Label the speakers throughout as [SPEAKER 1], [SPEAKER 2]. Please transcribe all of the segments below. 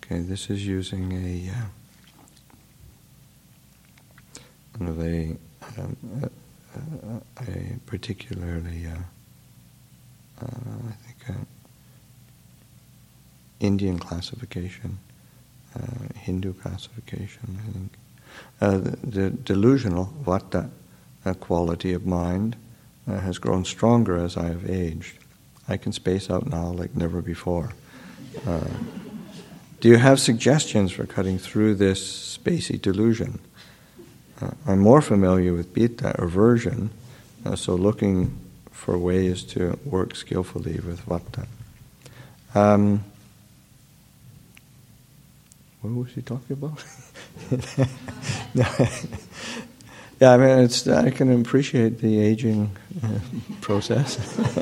[SPEAKER 1] Okay, this is using a kind of a particularly, I think, Indian classification, Hindu classification, I think. The delusional vata quality of mind has grown stronger as I have aged. I can space out now like never before. Do you have suggestions for cutting through this spacey delusion? I'm more familiar with pitta, aversion, so looking for ways to work skillfully with vata. What was he talking about? Yeah, I mean, I can appreciate the aging process.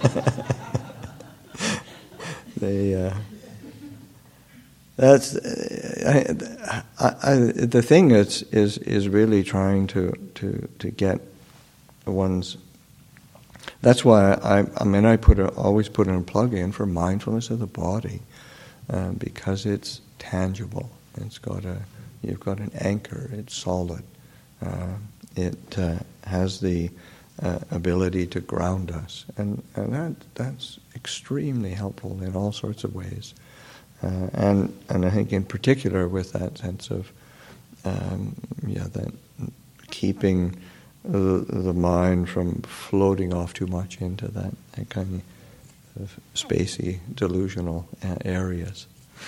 [SPEAKER 1] That's the thing is really trying to get one's. That's why I always put in a plug in for mindfulness of the body, because it's tangible. You've got an anchor. It's solid. It has the ability to ground us, and that's extremely helpful in all sorts of ways. And I think in particular with that sense of that keeping the mind from floating off too much into that kind of spacey, delusional areas.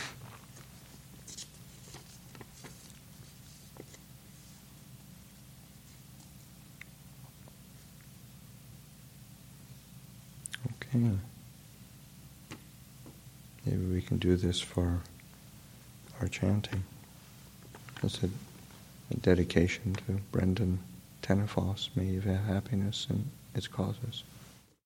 [SPEAKER 1] Okay. Maybe we can do this for our chanting. It's a dedication to Brendan Tenefoss. May you have happiness in its causes.